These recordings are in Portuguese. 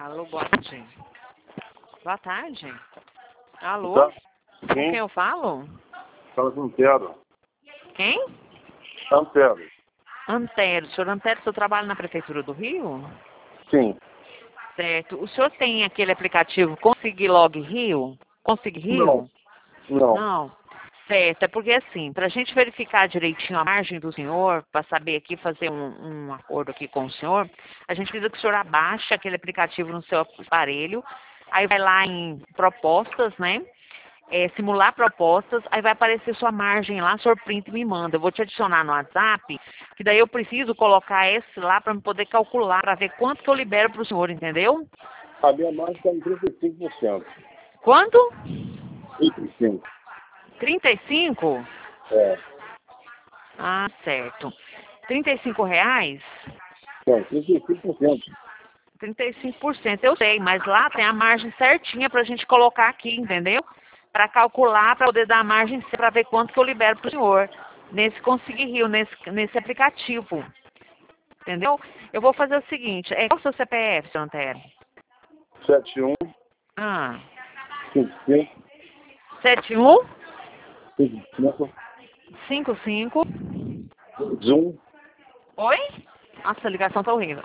Alô, boa tarde. Boa tarde. Alô? Tá? Com quem Sim, eu falo? fala com Antero. Quem? Antero. Antero. Senhor Antero, o senhor trabalha na Prefeitura do Rio? Sim. Certo. O senhor tem aquele aplicativo Consig Log Rio? Consig Não. Rio? Não. Não. Certo, é porque assim, para a gente verificar direitinho a margem do senhor, para saber aqui, fazer um acordo aqui com o senhor, a gente precisa que o senhor abaixe aquele aplicativo no seu aparelho, aí vai lá em propostas, né? Simular propostas, aí vai aparecer sua margem lá, o senhor printa e me manda. Eu vou te adicionar no WhatsApp, que daí eu preciso colocar esse lá para poder calcular, para ver quanto que eu libero para o senhor, entendeu? A minha margem está em 35%. Quanto? 35%. 35? É. Ah, certo. R$ 35? Não, 35%. 35%, eu sei, mas lá tem a margem certinha para a gente colocar aqui, entendeu? Para calcular, para poder dar a margem para ver quanto que eu libero para o senhor nesse Consig Rio, nesse aplicativo. Entendeu? Eu vou fazer o seguinte, qual o seu CPF, seu Antero? 71, Ah, 55, 71 55, 55. Zoom. Oi? Nossa, a ligação tá horrível.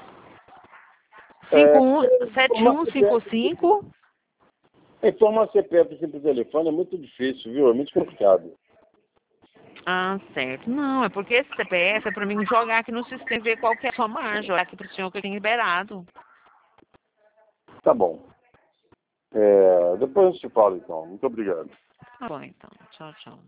Informar CPF, 7155. informar CPF assim por telefone é muito difícil, viu? É muito complicado. Ah, certo. Não, é porque esse CPF é para mim jogar aqui no sistema e ver qual que é a sua margem, olhar aqui para o senhor que eu tenho liberado. Tá bom. Depois a gente fala então. Muito obrigado. Tá bom, então. Tchau, tchau.